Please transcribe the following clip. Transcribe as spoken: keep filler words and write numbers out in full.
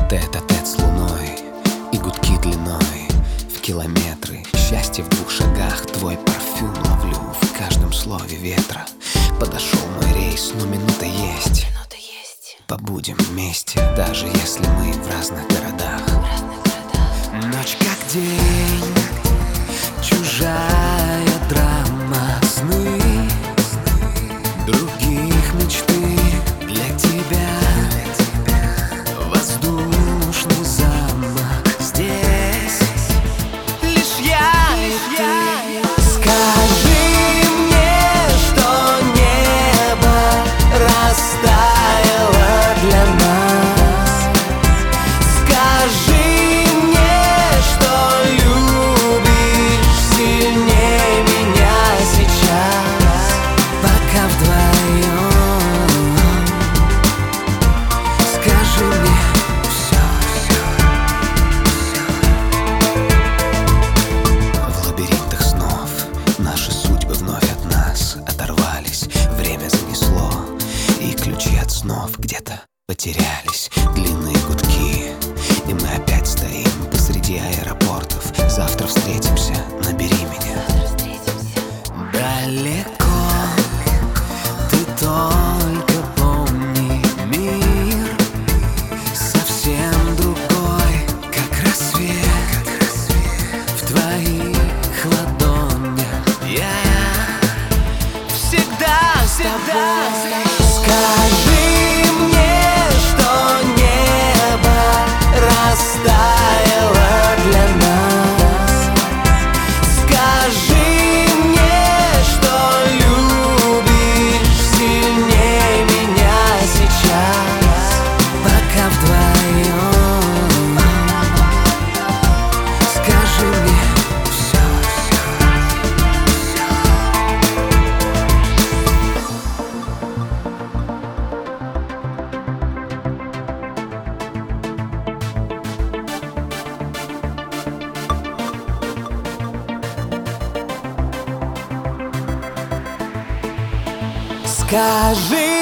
Тет-а-тет с луной и гудки длиной в километры. Счастье в двух шагах, твой парфюм ловлю в каждом слове ветра. Подошел мой рейс, но минута есть. Минута есть. Побудем вместе, даже если мы в разных городах. В разных городах. Ночь как день, чужая драма, сны других мечты для тебя. Воздушный замок здесь, лишь я и ты. Скажи мне, что небо растаяло для нас. Скажи мне, что любишь сильнее меня сейчас, пока вдвоем. Скажи мне все, все, все. В лабиринтах снов наши судьбы вновь от нас оторвались. Время занесло, и ключи от снов где-то потерялись. Длинные гудки, и мы опять стоим посреди аэропортов. Завтра встретимся, набери меня. Завтра встретимся. Далеко, ты только помни, мир совсем другой, как рассвет в твоих ладонях. Я всегда, всегда. Скажи мне, что небо растаяло для нас. Скажи мне, что любишь сильнее меня сейчас, пока вдвоем. Скажи мне все, все, все. Скажи